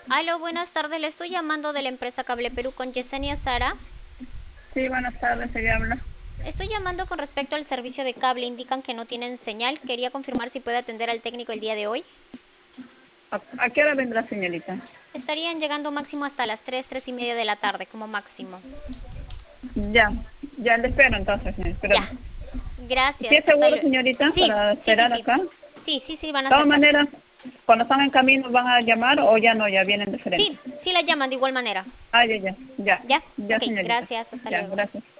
Aló, buenas tardes. Le estoy llamando de la empresa Cable Perú con Yesenia Sara. Sí, buenas tardes, ella habla. Estoy llamando con respecto al servicio de cable. Indican que no tienen señal. Quería confirmar si puede atender al técnico el día de hoy. ¿A qué hora vendrá, señorita? Estarían llegando máximo hasta las 3, 3:30 de la tarde, como máximo. Ya, ya le espero entonces, espero. Ya. ¿Sí Gracias. es Hasta seguro, luego. señorita, Sí, para sí, sí, esperar sí. acá? Sí, van a De ser todas perfectos. maneras, cuando están en camino, ¿van a llamar o ya no, ya vienen de frente? Sí, sí la llaman de igual manera. Ah, ya, ¿Ya? ya, Ok, señorita. gracias. Hasta Ya, luego. gracias.